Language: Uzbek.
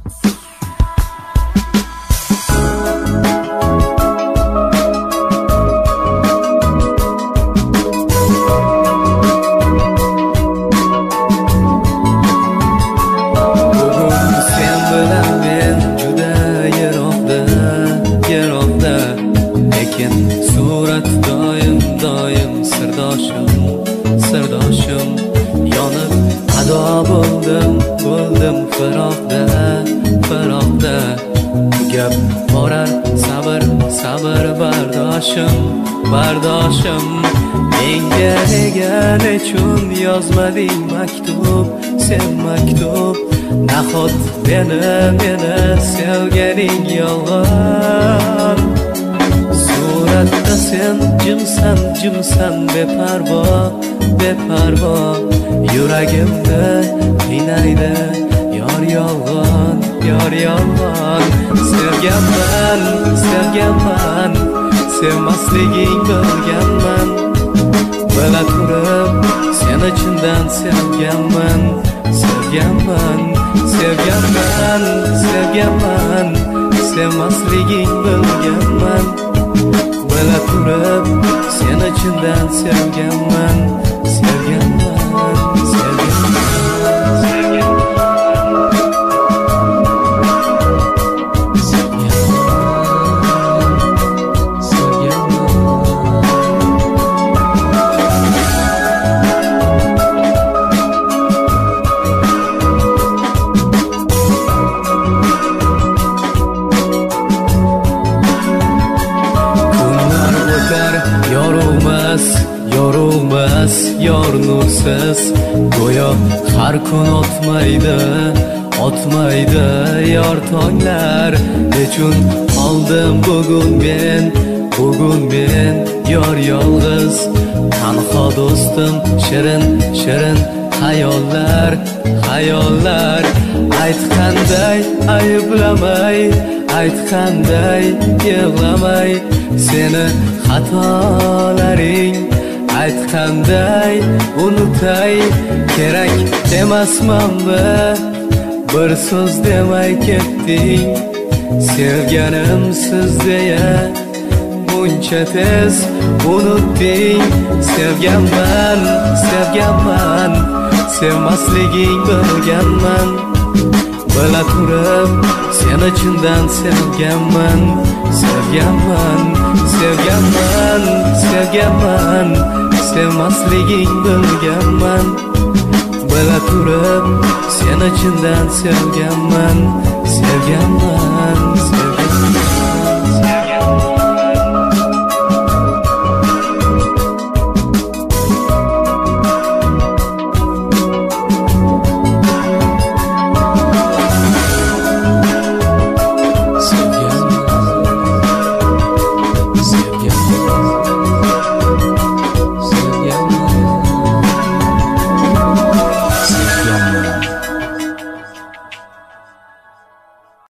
Surat doim sirdoshim yonib ado bo'ldim firoqda gap borar sabr bardoshim menga nega nechun yozmading maktub sen maktub nahot meni sevganing yolg'on suratda sen jimsan beparvo yuragimni qiynaydi yor yolg'on sevganman sevmasliging bilganman bila turib seni chindan sevganman sevmasliging bilganman bila turib seni chindan sevganman yorulmas yor nursiz go'yo har kun otmaydi yor tonglar nechun qoldim bugun men yor yolg'iz tanho do'stim shirin xayollar aytganday ayblamay aytganday yig'lamay seni xatolaring aytganday unutay kerak demasmanmi bir so'z demay ketding sevganim siz deya buncha tez unutding sevganman sevmasliging bilganman bila turib seni chindan sevganman sevmasliging bilganman bila turib seni chindan sevganman